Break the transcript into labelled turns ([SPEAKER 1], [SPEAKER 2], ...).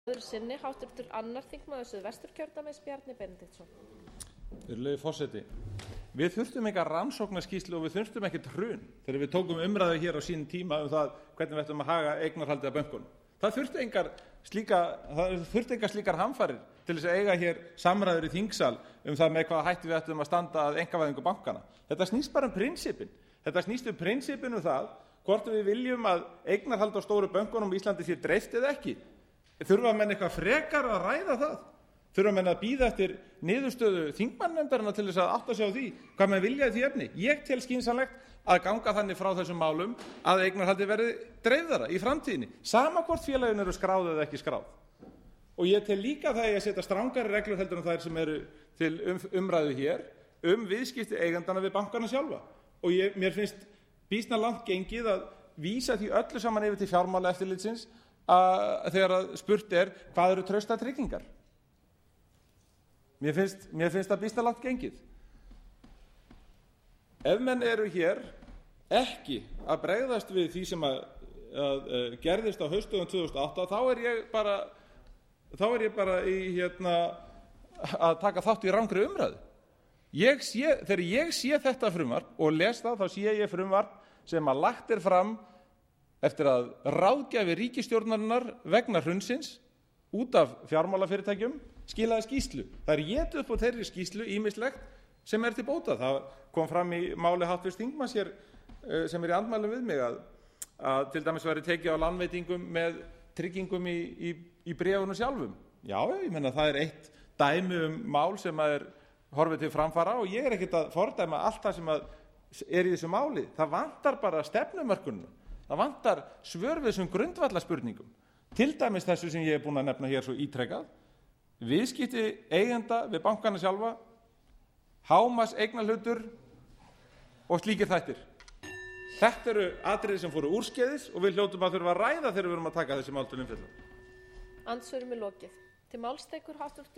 [SPEAKER 1] sinni háttvirtur annar þingmaður Suðvesturkjördæmis Bjarni Benediktsson.
[SPEAKER 2] Virðulegi forseti, við þurftum enga rannsóknarskýrslu og við þurftum ekkert hrun þegar við tókum umræðu hér á sínum tíma það hvernig við ættum að haga eignarhaldi af bönkunum. Það þurfti engar slíkar hamfarir til þess að eiga hér samræður í þingsal það með hvaða hætti við ættum að standa að einkavæðingu bankana. Þetta snýst bara prinsipin. Þetta snýst prinsipin það hvort við viljum að eignarhald á stóru bönkunum í Íslandi sé dreift eða ekki. Þurfa menn eitthvað frekar að ræða það? Þurfa menn að bíða eftir niðurstöðu þingmannanefndarinnar til þess að átta sig á því hvað menn vilja í því efni? Ég tel skynsamlegt að ganga þannig frá þessum málum að eignarhaldi verði dreifðara í framtíðinni, sama hvort félagin eru skráð eða ekki skráð. Og ég tel líka það að setja strangari reglur heldur en þær sem eru til umræðu hér viðskipti eigandana við bankana sjálfa. Og mér finnst býsna langt gengið að vísa því öllu saman yfir til fjármálaeftirlitsins þegar spurt hvað eru traustar tryggingar. Mér finnst það býsna langt gengið. Ef menn eru hér ekki að bregðast við því sem gerðist á haustdögum 2008 þá er ég bara að taka þátt í rangri umræðu. Þegar ég sé þetta frumvarp og les það, þá sé ég frumvarp sem lagt fram eftir að ráðgjafi ríkisstjórnarinnar vegna hrunsins út af fjármálafyrirtækjum skilaði skýrslu. Það étið upp á þeirri skýrslu ýmislegt sem til bóta. Það kom fram í máli hv. þingmanns hér sem í andmælum við mig að til dæmis væri tekið á lánveitingum með tryggingum í bréfunum sjálfum. Já, ég meina það eitt dæmi mál sem horfið til framfara og ég ekkert að fordæma allt það sem í þessu máli. Það vantar bara stefnumörkunina. Það vantar svör við þessum grundvallarspurningum. Til dæmis þessu sem ég búinn að nefna hér svo ítrekað. Viðskipti eigenda við bankana sjálfa, hámarks eignarhlutur og slíkir þættir. Þetta eru atriði sem fóru úrskeiðis og við hljótum að þurfa að ræða þegar við erum að taka þessi mál til umfjöllunar.
[SPEAKER 1] Andsvörum lokið. Til máls tekur hv.